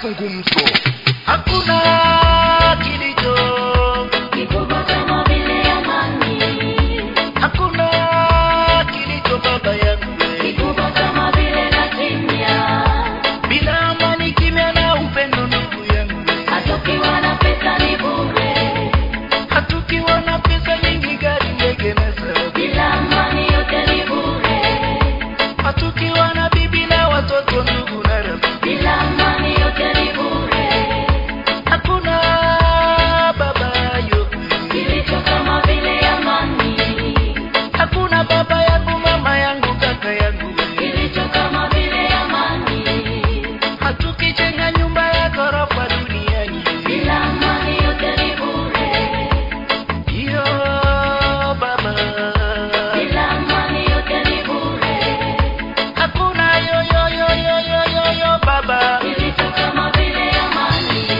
mazungumzo. Hakuna kilicho kikubwa kama vile amani. Hakuna kilicho baba yangu kikubwa kama vile na kimya. Bila amani kimya na upendo ndugu yangu. Hatukiwa na pesa ni bure. Hatukiwa na pesa nyingi gari ndege na sababu. Bila amani yote ni bure. Hatukiwa na bibi na watoto ndugu na rafiki. Bila amani yote ni bure. Hakuna baba yote kilicho kama vile amani. Hakuna baba yangu, mama yangu, kaka yangu kilicho kama vile amani. Hatukijenga nyumba ya ghorofa duniani. Bila amani yote ni bure. Yo baba. Bila amani yote ni bure. Hakuna yo baba kilicho kama vile amani.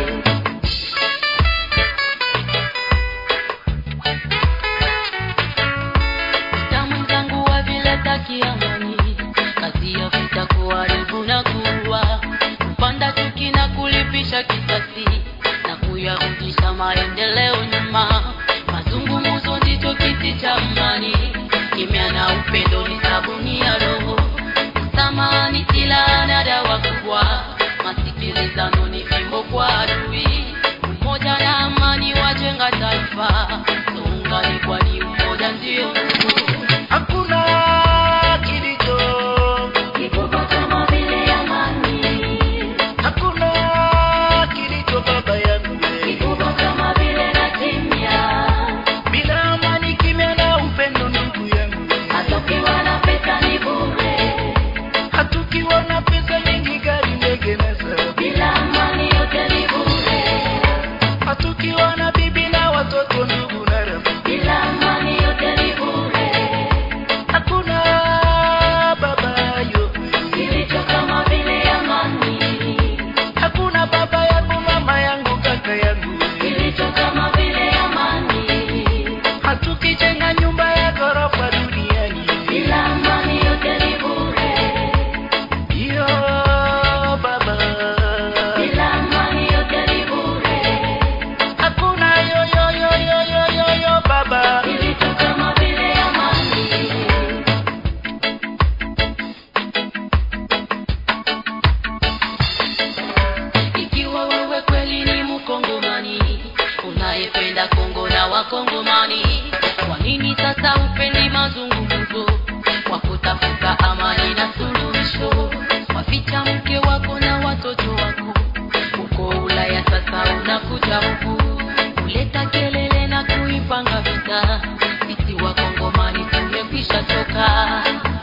Damu zangu wa vile taki amani. Kazi ya vita kuharibu na kuua. Kupanda chuki na kulipisha kisasi. Na kuyarudisha maendeleo nyuma. Mazungumzo ndicho kiti cha amani. Kimya na upendo ni sabuni ya roho. Samani silaha na dawa kubwa. Masikilizano ni fimbo kwa adui. Umoja na amani wajenga taifa. Tuungane kwani umoja ndio nguvu. Hakuna kilicho kikubwa kama vile amani. Hakuna kilicho baba yangu kikubwa kama vile na kimya. Bila amani kimya na upendo ndugu yangu. Hatukiwa na pesa ni bure. Hatukiwa na pesa nyingi gari ndege na sababu. Bila amani yote ni bure. Hatukiwa na bibi na watoto ndugu na rafiki. Bila amani yote ni bure. Hakuna baba yote kilicho kama vile amani. Hakuna baba yangu, mama yangu, kaka yangu kilicho kama vile amani. Hatukijenga nyumba ya ghorofa duniani. Bila amani yote ni bure. Yo baba. Bila amani yote ni bure. Hakuna yo baba kilicho kama vile amani. Ikiwa wewe kweli ni Mkongomani, unayependa Kongo na Wakongomani, kwa nini sasa upendi mazungumzo kwa kutafuta amani na suluhisho? Waficha mke wako na watoto wako uko Ulaya, sasa unakuja huku kuleta kelele na kuipanga vita. Sisi Wakongomani tumekwisha choka.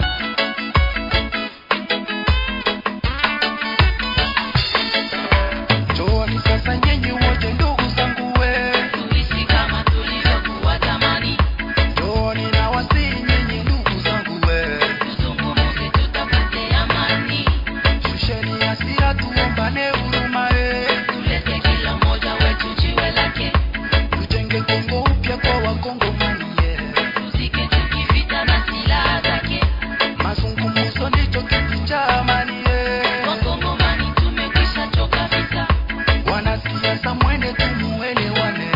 Njooni sasa nyinyi wote ndugu zangu we. Tuishi kama tulivyokuwa zamani. Njooni na wasihi nyinyi ndugu zangu we. Tuzungumze tutapate amani. Shusheni hasira tuombane huruma Tulete kila mmoja wetu jiwe lake. Tujenge Kongo upya kwa Wakongomani Tuzike tukivita na silaha zake. Mazungumzo ndicho kiti cha amani Wakongomani tumekwisha choka vita. Wanasiasa mwende tumuelewane.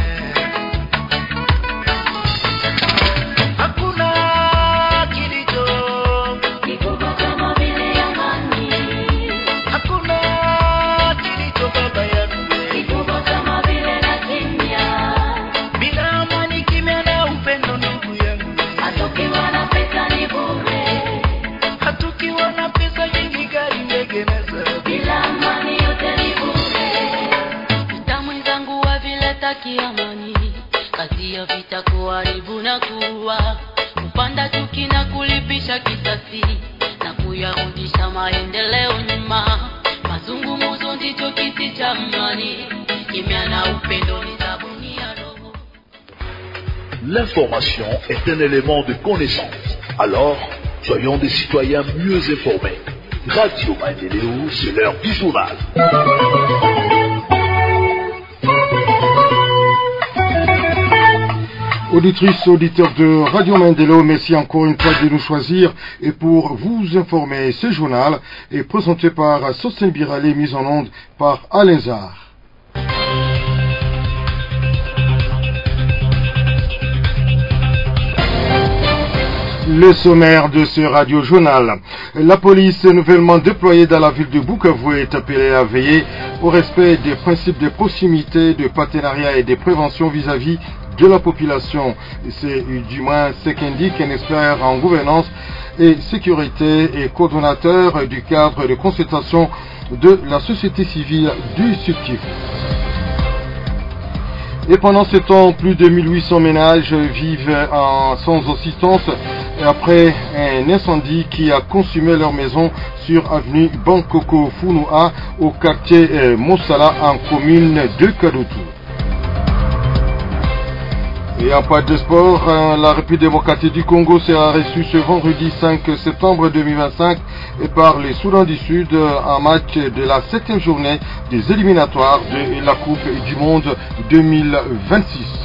Hakuna kilicho kikubwa kama vile amani. Hakuna kilicho baba yangu kikubwa kama vile na kimya. Bila amani kimya na upendo ndugu yangu. Hatukiwa na pesa ni bure. Hatukiwa na pesa nyingi gari ndege na sababu. Bila amani yote ni bure. Damu zangu wa vile taki amani. Kazi ya vita kuharibu na kuua. Kupanda chuki na kulipisha kisasi. Na kuyarudisha maendeleo nyuma. Mazungumzo ndicho kiti cha amani. Kimya na upendo ni sabuni ya roho. L'information est un élément de connaissance. Alors, soyons des citoyens mieux informés. Radio Maendeleo, c'est l'heure du journal. Auditrices, auditeurs de Radio Mandelo, merci encore une fois de nous choisir et pour vous informer. Ce journal est présenté par Sosten Birale, mise en onde par Alain Zar. Le sommaire de ce radio-journal. La police nouvellement déployée dans la ville de Bukavu est appelée à veiller au respect des principes de proximité, de partenariat et de prévention vis-à-vis de la population. C'est du moins ce qu'indique un expert en gouvernance et sécurité et coordonnateur du cadre de consultation de la société civile du Sud-Kivu. Et pendant ce temps, plus de 1800 ménages vivent sans assistance après un incendie qui a consumé leur maison sur avenue Bankoko Funua au quartier Mossala en commune de Kadutu. Et en part de sport, la République démocratique du Congo sera reçue ce vendredi 5 septembre 2025 par les Soudans du Sud en match de la 7e journée des éliminatoires de la Coupe du Monde 2026.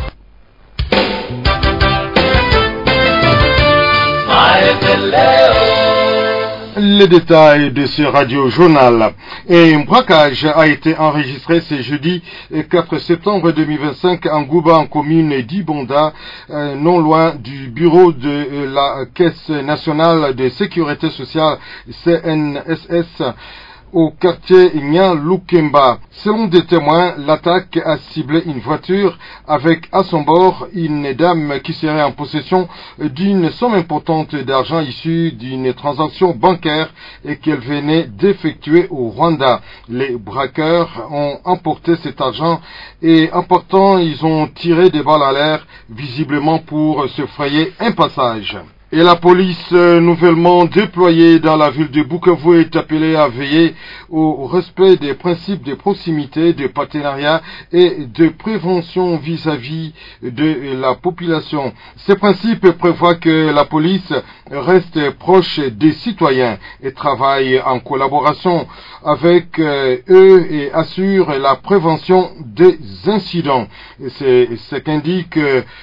Les détails de ce radio-journal. Un braquage a été enregistré ce jeudi 4 septembre 2025 en Gouba, en commune d'Ibonda, non loin du bureau de la Caisse nationale de sécurité sociale CNSS au quartier Nyan-Lukemba. Selon des témoins, l'attaque a ciblé une voiture avec à son bord une dame qui serait en possession d'une somme importante d'argent issue d'une transaction bancaire et qu'elle venait d'effectuer au Rwanda. Les braqueurs ont emporté cet argent et en partant, ils ont tiré des balles à l'air, visiblement pour se frayer un passage. Et la police nouvellement déployée dans la ville de Bukavu est appelée à veiller au respect des principes de proximité, de partenariat et de prévention vis-à-vis de la population. Ces principes prévoient que la police reste proche des citoyens et travaille en collaboration avec eux et assure la prévention des incidents. C'est ce qu'indique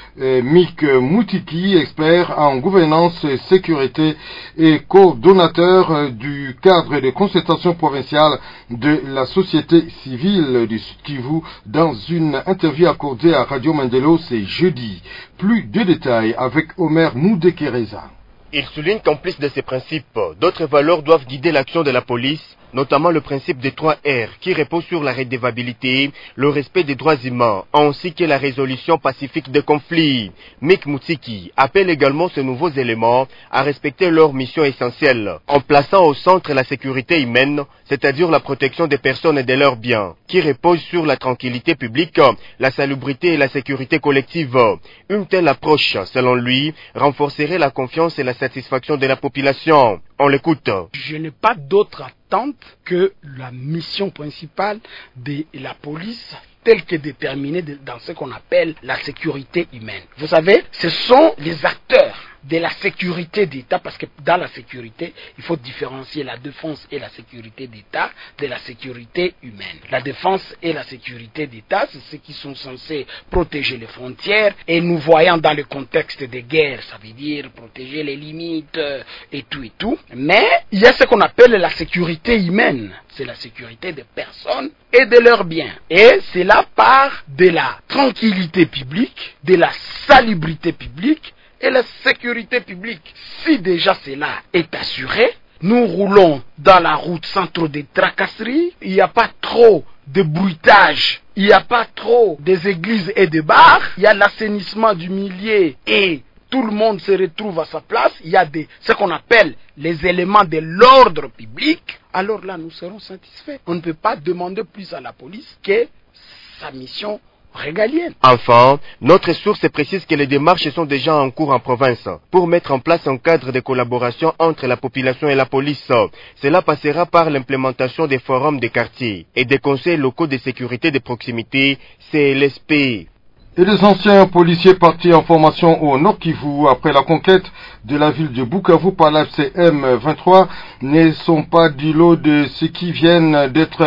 Mick Moutiki, expert en gouvernance, sécurité et coordonnateur du cadre de consultation provinciale de la société civile du Sud-Kivu dans une interview accordée à Radio Mandelo ce jeudi. Plus de détails avec Omer Moudekereza. Il souligne qu'en plus de ces principes, d'autres valeurs doivent guider l'action de la police, notamment le principe des 3 R qui repose sur la redevabilité, le respect des droits humains, ainsi que la résolution pacifique des conflits. Mick Moutiki appelle également ces nouveaux éléments à respecter leur mission essentielle, en plaçant au centre la sécurité humaine, c'est-à-dire la protection des personnes et de leurs biens, qui repose sur la tranquillité publique, la salubrité et la sécurité collective. Une telle approche, selon lui, renforcerait la confiance et la satisfaction de la population. On l'écoute. Je n'ai pas d'autre attente que la mission principale de la police telle que déterminée dans ce qu'on appelle la sécurité humaine. Vous savez, ce sont les acteurs de la sécurité d'État, parce que dans la sécurité, il faut différencier la défense et la sécurité d'État de la sécurité humaine. La défense et la sécurité d'État, c'est ceux qui sont censés protéger les frontières, et nous voyons dans le contexte des guerres, ça veut dire protéger les limites et tout. Mais il y a ce qu'on appelle la sécurité humaine, c'est la sécurité des personnes et de leurs biens. Et cela part de la tranquillité publique, de la salubrité publique, et la sécurité publique. Si déjà cela est assuré, nous roulons dans la route sans trop de tracasseries, il n'y a pas trop de bruitage, il n'y a pas trop des églises et des bars, il y a l'assainissement du milieu et tout le monde se retrouve à sa place, il y a ce qu'on appelle les éléments de l'ordre public, alors là nous serons satisfaits. On ne peut pas demander plus à la police que sa mission régalienne. Enfin, notre source précise que les démarches sont déjà en cours en province pour mettre en place un cadre de collaboration entre la population et la police. Cela passera par l'implémentation des forums de quartier et des conseils locaux de sécurité de proximité, CLSP. Et les anciens policiers partis en formation au Nord Kivu après la conquête de la ville de Bukavu par la CM23 ne sont pas du lot de ceux qui viennent d'être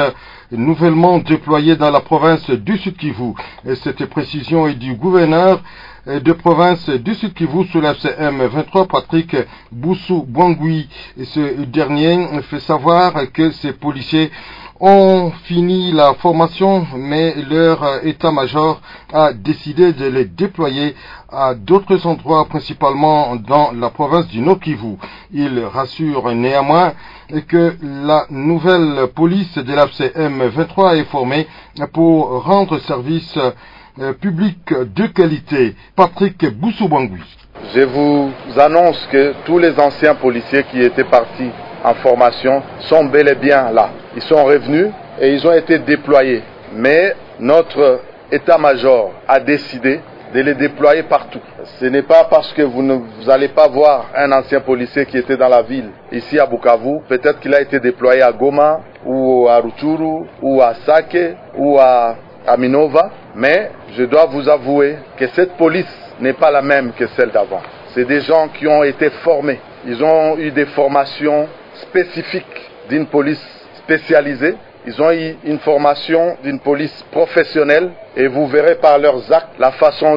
nouvellement déployés dans la province du Sud-Kivu. Et cette précision est du gouverneur de province du Sud-Kivu sous la CM23, Patrick Boussou-Bouangui. Ce dernier fait savoir que ces policiers ont fini la formation, mais leur état-major a décidé de les déployer à d'autres endroits, principalement dans la province du Nord-Kivu. Il rassure néanmoins que la nouvelle police de la CM23 est formée pour rendre service public de qualité. Patrick Boussou-Bouangui. Je vous annonce que tous les anciens policiers qui étaient partis en formation sont bel et bien là. Ils sont revenus et ils ont été déployés. Mais notre état-major a décidé de les déployer partout. Ce n'est pas parce que vous n'allez pas voir un ancien policier qui était dans la ville, ici à Bukavu. Peut-être qu'il a été déployé à Goma, ou à Rutshuru, ou à Sake, ou à Minova. Mais je dois vous avouer que cette police n'est pas la même que celle d'avant. C'est des gens qui ont été formés. Ils ont eu des formations spécifiques d'une police spécialisée. Ils ont eu une formation d'une police professionnelle et vous verrez par leurs actes la façon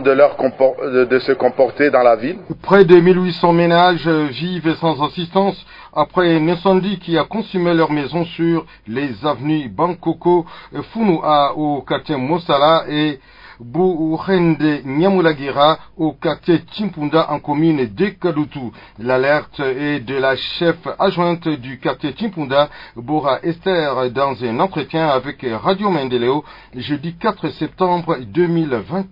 de se comporter dans la ville. Près de 1800 ménages vivent sans assistance après un incendie qui a consumé leur maison sur les avenues Bankoko, Funua au quartier Mosala et Bourende Nyamulagira au quartier Chimpunda en commune de Kadutu. L'alerte est de la chef adjointe du quartier Chimpunda, Bora Esther, dans un entretien avec Radio Mendeleo jeudi 4 septembre 2025.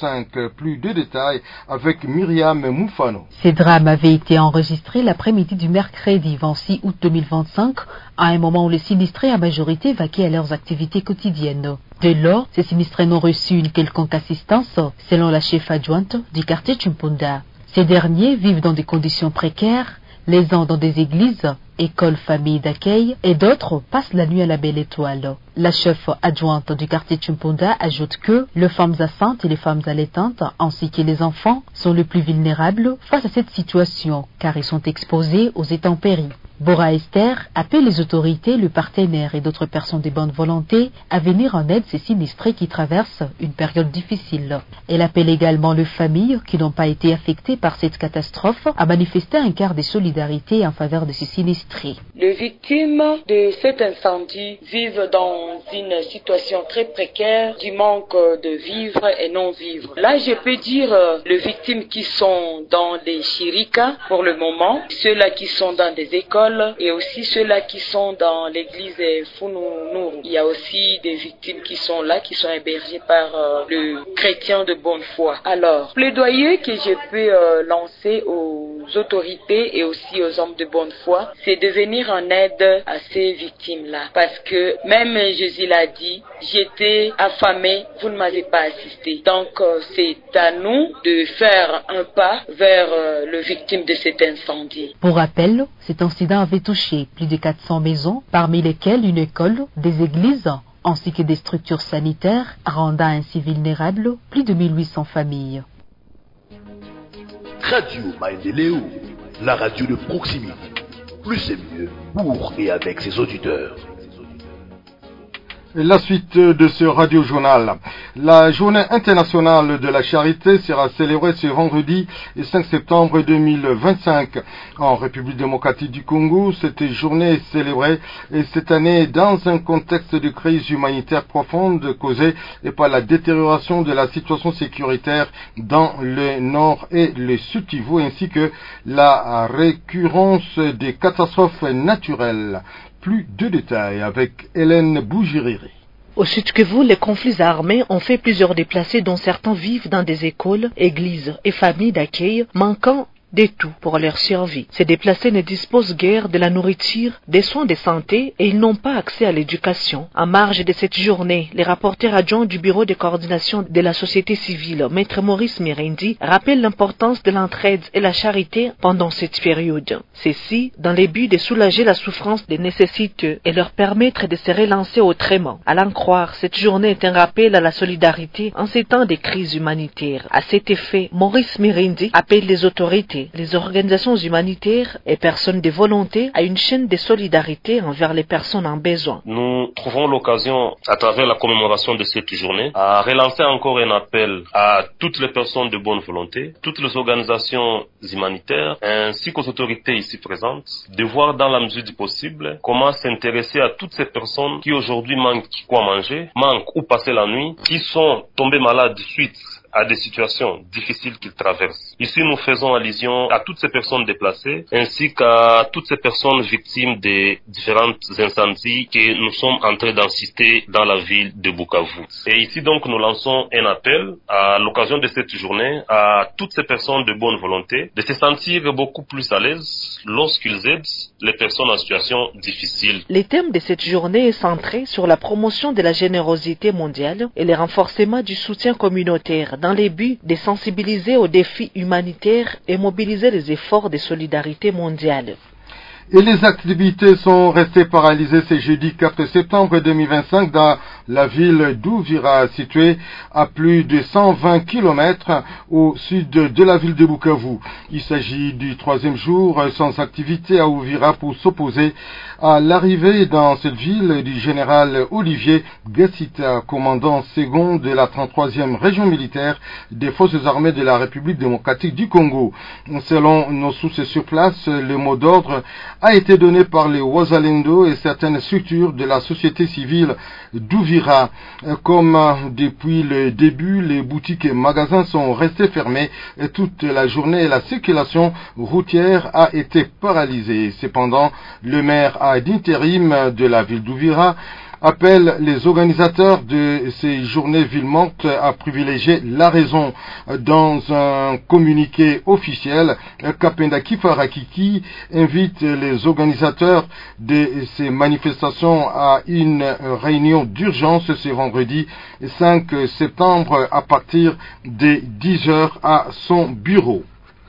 Plus de détails avec Myriam Moufano. Ces drames avaient été enregistrés l'après-midi du mercredi 26 août 2025, à un moment où les sinistrés à majorité vaquaient à leurs activités quotidiennes. Dès lors, ces sinistrés n'ont reçu une quelconque assistance, selon la chef adjointe du quartier Chimpunda. Ces derniers vivent dans des conditions précaires, les uns dans des églises, écoles, familles d'accueil, et d'autres passent la nuit à la Belle Étoile. La chef adjointe du quartier Chimpunda ajoute que les femmes enceintes et les femmes allaitantes, ainsi que les enfants, sont les plus vulnérables face à cette situation, car ils sont exposés aux intempéries. Bora Esther appelle les autorités, le partenaire et d'autres personnes de bonne volonté à venir en aide ces sinistrés qui traversent une période difficile. Elle appelle également les familles qui n'ont pas été affectées par cette catastrophe à manifester un quart de solidarité en faveur de ces sinistrés. Les victimes de cet incendie vivent dans une situation très précaire du manque de vivres et non-vivres. Là, je peux dire les victimes qui sont dans des shirikas pour le moment, ceux-là qui sont dans des écoles, et aussi ceux-là qui sont dans l'église Fununuru. Il y a aussi des victimes qui sont là, qui sont hébergées par le chrétien de bonne foi. Alors, plaidoyer que je peux lancer aux autorités et aussi aux hommes de bonne foi, c'est de venir en aide à ces victimes-là. Parce que même Jésus l'a dit, j'étais affamé, vous ne m'avez pas assisté. Donc, c'est à nous de faire un pas vers les victimes de cet incendie. Pour rappel, cet incident avait touché plus de 400 maisons, parmi lesquelles une école, des églises, ainsi que des structures sanitaires, rendant ainsi vulnérables plus de 1800 familles. Radio Maendeleo, la radio de proximité. Plus c'est mieux pour et avec ses auditeurs. La suite de ce radio-journal. La journée internationale de la charité sera célébrée ce vendredi 5 septembre 2025. En République démocratique du Congo, cette journée est célébrée cette année dans un contexte de crise humanitaire profonde causée par la détérioration de la situation sécuritaire dans le nord et le sud Kivu ainsi que la récurrence des catastrophes naturelles. Plus de détails avec Hélène Bougiriri. Au Sud Kivu, les conflits armés ont fait plusieurs déplacés dont certains vivent dans des écoles, églises et familles d'accueil, manquant de tout pour leur survie. Ces déplacés ne disposent guère de la nourriture, des soins de santé et ils n'ont pas accès à l'éducation. En marge de cette journée, les rapporteurs adjoints du bureau de coordination de la société civile, Maître Maurice Mirendi, rappellent l'importance de l'entraide et la charité pendant cette période. Ceci, dans le but de soulager la souffrance des nécessiteux et leur permettre de se relancer autrement. À l'en croire, cette journée est un rappel à la solidarité en ces temps de crise humanitaire. À cet effet, Maurice Mirendi appelle les autorités associés, les organisations humanitaires et personnes de volonté à une chaîne de solidarité envers les personnes en besoin. Nous trouvons l'occasion, à travers la commémoration de cette journée, à relancer encore un appel à toutes les personnes de bonne volonté, toutes les organisations humanitaires, ainsi qu'aux autorités ici présentes, de voir dans la mesure du possible comment s'intéresser à toutes ces personnes qui aujourd'hui manquent quoi manger, manquent où passer la nuit, qui sont tombées malades suite à des situations difficiles qu'ils traversent. Ici, nous faisons allusion à toutes ces personnes déplacées, ainsi qu'à toutes ces personnes victimes des différents incendies que nous sommes en train d'assister dans la ville de Bukavu. Et ici, donc, nous lançons un appel à l'occasion de cette journée à toutes ces personnes de bonne volonté de se sentir beaucoup plus à l'aise lorsqu'ils aident les personnes en situation difficile. Le thème de cette journée est centré sur la promotion de la générosité mondiale et le renforcement du soutien communautaire dans les buts de sensibiliser aux défis humanitaires et mobiliser les efforts de solidarité mondiale. Et les activités sont restées paralysées ce jeudi 4 septembre 2025 dans la ville d'Ouvira, située à plus de 120 km au sud de la ville de Bukavu. Il s'agit du 3e jour sans activité à Ouvira pour s'opposer à l'arrivée dans cette ville du général Olivier Gassita, commandant second de la 33e région militaire des forces armées de la République démocratique du Congo. Selon nos sources sur place, le mot d'ordre a été donné par les Wazalendo et certaines structures de la société civile d'Ouvira. Comme depuis le début, les boutiques et magasins sont restés fermés toute la journée et la circulation routière a été paralysée. Cependant, le maire d'intérim de la ville d'Ouvira appelle les organisateurs de ces journées ville-mortes à privilégier la raison. Dans un communiqué officiel, Kapenda Kifarakiki invite les organisateurs de ces manifestations à une réunion d'urgence ce vendredi 5 septembre à partir de 10h à son bureau.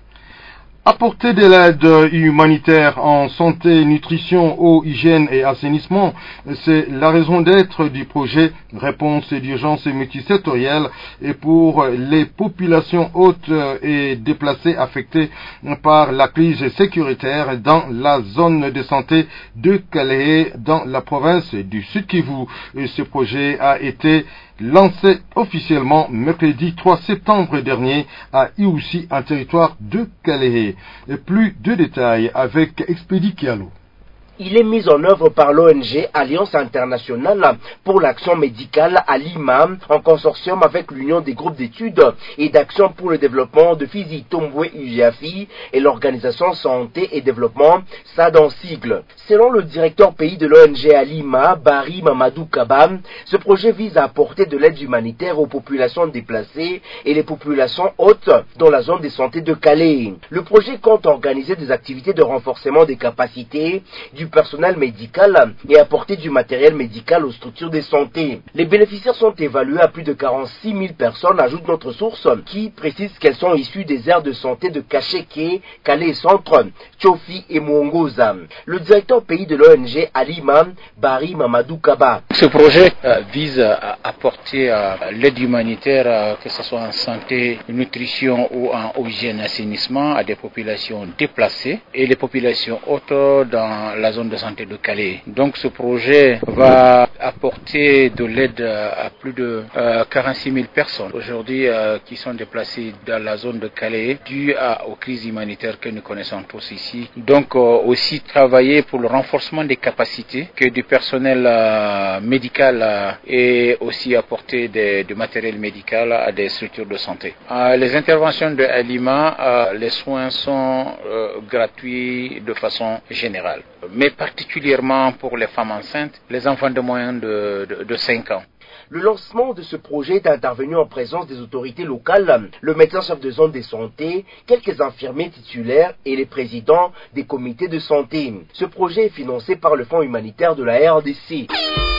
Apporter de l'aide humanitaire en santé, nutrition, eau, hygiène et assainissement, c'est la raison d'être du projet Réponse d'urgence multisectorielle et pour les populations hautes et déplacées affectées par la crise sécuritaire dans la zone de santé de Calais dans la province du Sud Kivu. Et ce projet a été lancé officiellement mercredi 3 septembre dernier à Iousi, un territoire de Calais. Et plus de détails avec Expédie Kialo. Il est mis en œuvre par l'ONG Alliance Internationale pour l'Action Médicale à Lima, en consortium avec l'Union des groupes d'études et d'action pour le développement de Fizi Tomboué Ujafi et l'Organisation Santé et Développement, SAD en sigle. Selon le directeur pays de l'ONG à Lima, Barry Mamadou Kaba, ce projet vise à apporter de l'aide humanitaire aux populations déplacées et les populations hautes dans la zone de santé de Calais. Le projet compte organiser des activités de renforcement des capacités du personnel médical et apporter du matériel médical aux structures de santé. Les bénéficiaires sont évalués à plus de 46 000 personnes, ajoute notre source, qui précise qu'elles sont issues des aires de santé de Kacheke, Calais Centre, Tchofi et Mwongoza. Le directeur pays de l'ONG à Lima, Barry Mamadou Kaba. Ce projet vise à apporter l'aide humanitaire, que ce soit en santé, nutrition ou en hygiène et assainissement, à des populations déplacées et les populations hautes dans la zone de santé de Calais. Donc ce projet va apporter de l'aide à plus de 46 000 personnes aujourd'hui qui sont déplacées dans la zone de Calais dû aux crises humanitaires que nous connaissons tous ici. Donc aussi travailler pour le renforcement des capacités que du personnel médical et aussi apporter du matériel médical à des structures de santé. Les interventions de Alima, les soins sont gratuits de façon générale, mais particulièrement pour les femmes enceintes, les enfants de moins de 5 ans. Le lancement de ce projet est intervenu en présence des autorités locales, le médecin-chef de zone de santé, quelques infirmiers titulaires et les présidents des comités de santé. Ce projet est financé par le Fonds humanitaire de la RDC.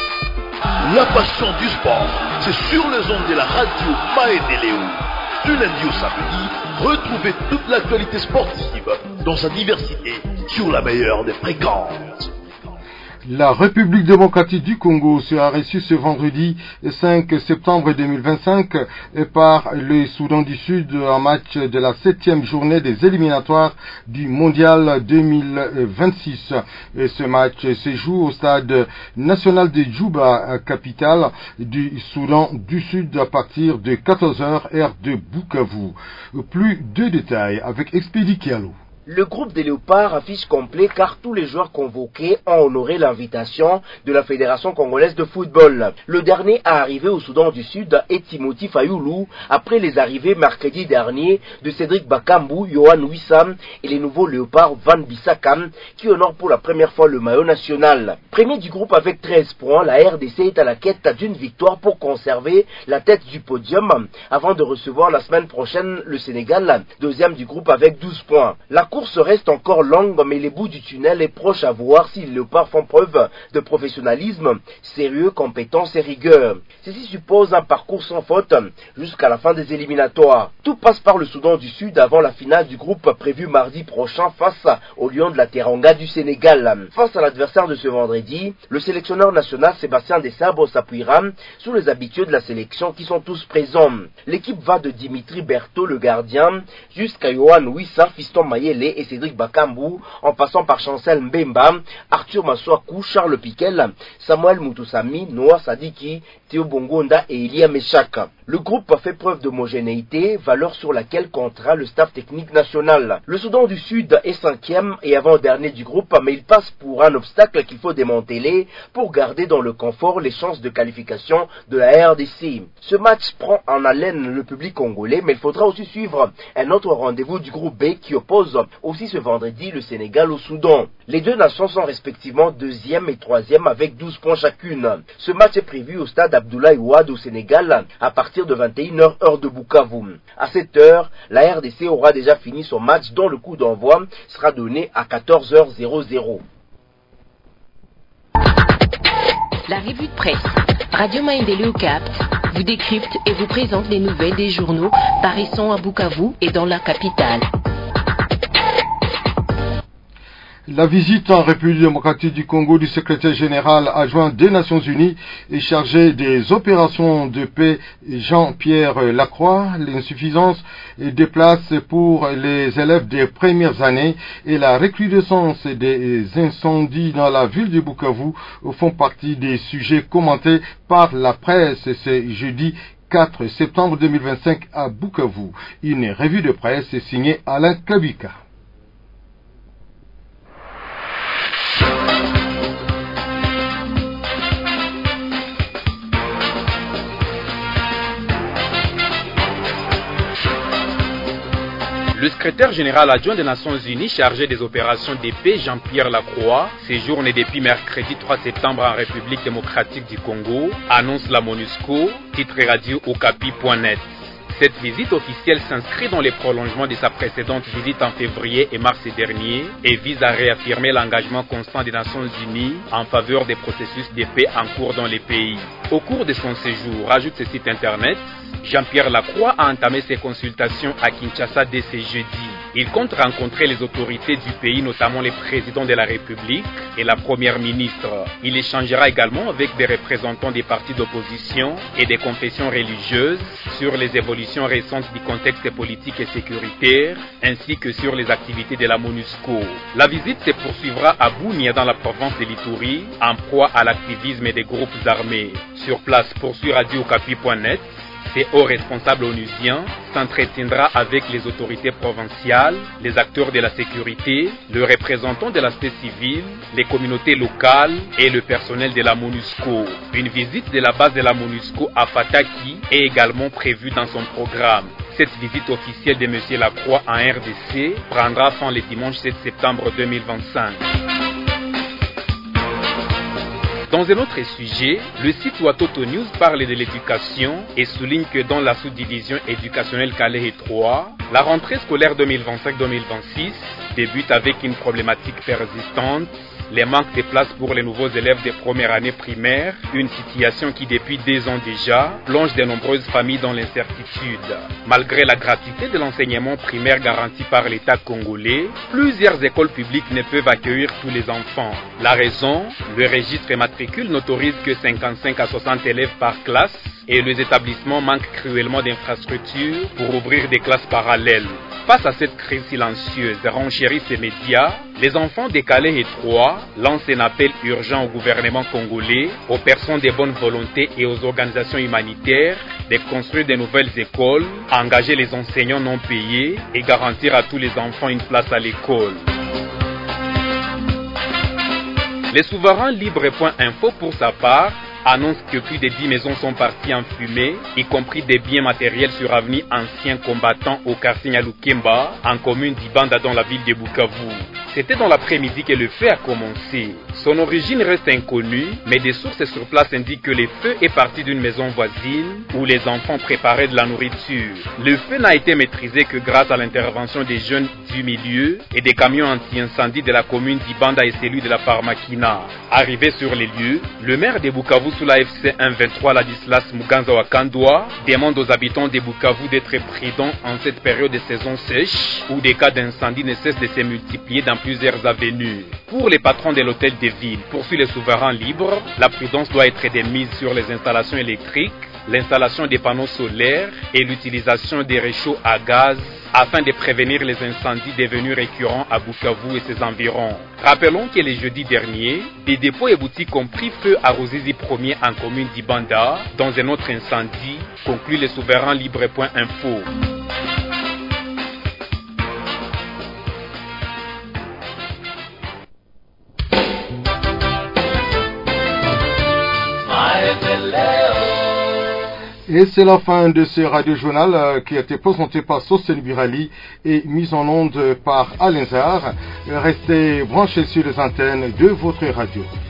La passion du sport, c'est sur les ondes de la radio Maendeleo. Du lundi au samedi, retrouvez toute l'actualité sportive dans sa diversité sur la meilleure des fréquences. La République démocratique du Congo sera reçue ce vendredi 5 septembre 2025 par le Soudan du Sud en match de la 7e journée des éliminatoires du Mondial 2026. Et ce match se joue au stade national de Djouba, capitale du Soudan du Sud, à partir de 14h heure de Bukavu. Plus de détails avec Expédi Kialo. Le groupe des Léopards affiche complet car tous les joueurs convoqués ont honoré l'invitation de la Fédération congolaise de football. Le dernier à arriver au Soudan du Sud est Timothy Fayoulou, après les arrivées mercredi dernier de Cédric Bakambu, Yohan Wissam et les nouveaux Léopards Van Bissakam qui honorent pour la première fois le maillot national. Premier du groupe avec 13 points, la RDC est à la quête d'une victoire pour conserver la tête du podium avant de recevoir la semaine prochaine le Sénégal, deuxième du groupe avec 12 points. La course reste encore longue, mais les bouts du tunnel est proche à voir si les Léopards font preuve de professionnalisme, sérieux, compétence et rigueur. Ceci suppose un parcours sans faute jusqu'à la fin des éliminatoires. Tout passe par le Soudan du Sud avant la finale du groupe prévue mardi prochain face au Lion de la Teranga du Sénégal. Face à l'adversaire de ce vendredi, le sélectionneur national Sébastien Desabre s'appuiera sur les habitués de la sélection qui sont tous présents. L'équipe va de Dimitri Berthaud, le gardien, jusqu'à Yohan Wissa, Fiston Mayele et Cédric Bakambu, en passant par Chancel Mbemba, Arthur Maswaku, Charles Piquel, Samuel Mutusami, Noah Sadiki, Théo Bongonda et Elia Meshak. Le groupe a fait preuve d'homogénéité, valeur sur laquelle comptera le staff technique national. Le Soudan du Sud est 5e et avant-dernier du groupe, mais il passe pour un obstacle qu'il faut démanteler pour garder dans le confort les chances de qualification de la RDC. Ce match prend en haleine le public congolais, mais il faudra aussi suivre un autre rendez-vous du groupe B qui oppose aussi ce vendredi le Sénégal au Soudan. Les deux nations sont respectivement 2e et 3e avec 12 points chacune. Ce match est prévu au stade Abdoulaye Wade au Sénégal à partir de 21h heure de Bukavu. À cette heure, la RDC aura déjà fini son match dont le coup d'envoi sera donné à 14h00. La revue de presse. Radio Maendeleo capte, vous décrypte et vous présente les nouvelles des journaux paraissant à Bukavu et dans la capitale. La visite en République démocratique du Congo du secrétaire général adjoint des Nations Unies et chargé des opérations de paix Jean-Pierre Lacroix, l'insuffisance des places pour les élèves des premières années et la recrudescence des incendies dans la ville de Bukavu font partie des sujets commentés par la presse ce jeudi 4 septembre 2025 à Bukavu. Une revue de presse signée Alain Kabika. Le secrétaire général adjoint des Nations Unies chargé des opérations de paix, Jean-Pierre Lacroix, séjourne depuis mercredi 3 septembre en République démocratique du Congo, annonce la MONUSCO, titre radio okapi.net. Cette visite officielle s'inscrit dans les prolongements de sa précédente visite en février et mars dernier et vise à réaffirmer l'engagement constant des Nations Unies en faveur des processus de paix en cours dans les pays. Au cours de son séjour, ajoute ce site internet, Jean-Pierre Lacroix a entamé ses consultations à Kinshasa dès ce jeudi. Il compte rencontrer les autorités du pays, notamment les présidents de la République et la première ministre. Il échangera également avec des représentants des partis d'opposition et des confessions religieuses sur les évolutions récentes du contexte politique et sécuritaire, ainsi que sur les activités de la MONUSCO. La visite se poursuivra à Bunia dans la province de l'Ituri, en proie à l'activisme des groupes armés. Sur place, poursuit radio-okapi.net, ces hauts responsables onusiens s'entretiendra avec les autorités provinciales, les acteurs de la sécurité, le représentant de l'aspect civil, les communautés locales et le personnel de la MONUSCO. Une visite de la base de la MONUSCO à Fataki est également prévue dans son programme. Cette visite officielle de M. Lacroix en RDC prendra fin le dimanche 7 septembre 2025. Dans un autre sujet, le site Watoto News parle de l'éducation et souligne que dans la sous-division éducationnelle Calais 3, la rentrée scolaire 2025-2026 débute avec une problématique persistante, les manques de places pour les nouveaux élèves des premières années primaires, une situation qui depuis 2 ans déjà plonge de nombreuses familles dans l'incertitude. Malgré la gratuité de l'enseignement primaire garanti par l'État congolais, plusieurs écoles publiques ne peuvent accueillir tous les enfants. La raison, le registre matricule n'autorise que 55 à 60 élèves par classe et les établissements manquent cruellement d'infrastructures pour ouvrir des classes parallèles. Face à cette crise silencieuse renchérissent ces médias, les enfants décalés étroits lancent un appel urgent au gouvernement congolais, aux personnes de bonne volonté et aux organisations humanitaires de construire de nouvelles écoles, engager les enseignants non payés et garantir à tous les enfants une place à l'école. Le souverain libre.info pour sa part annonce que plus de 10 maisons sont parties en fumée, y compris des biens matériels sur avenue anciens combattants au quartier Nyalukemba, en commune d'Ibanda dans la ville de Bukavu. C'était dans l'après-midi que le feu a commencé. Son origine reste inconnue, mais des sources sur place indiquent que le feu est parti d'une maison voisine où les enfants préparaient de la nourriture. Le feu n'a été maîtrisé que grâce à l'intervention des jeunes du milieu et des camions anti-incendie de la commune d'Ibanda et celui de la Pharmakina. Arrivé sur les lieux, le maire de Bukavu sous la FC 123 Ladislas Muganza Wakandwa demande aux habitants de Bukavu d'être prudents en cette période de saison sèche où des cas d'incendie ne cessent de se multiplier dans plusieurs avenues. Pour les patrons de l'hôtel de ville, poursuit les souverains libres, la prudence doit être de mise sur les installations électriques, l'installation des panneaux solaires et l'utilisation des réchauds à gaz afin de prévenir les incendies devenus récurrents à Bukavu et ses environs. Rappelons que le jeudi dernier, des dépôts et boutiques ont pris feu à Ruzizi 1er en commune d'Ibanda dans un autre incendie, conclut le souverain libre.info. Et c'est la fin de ce radio-journal qui a été présenté par Sosen Birali et mis en onde par Alain Zar. Restez branchés sur les antennes de votre radio.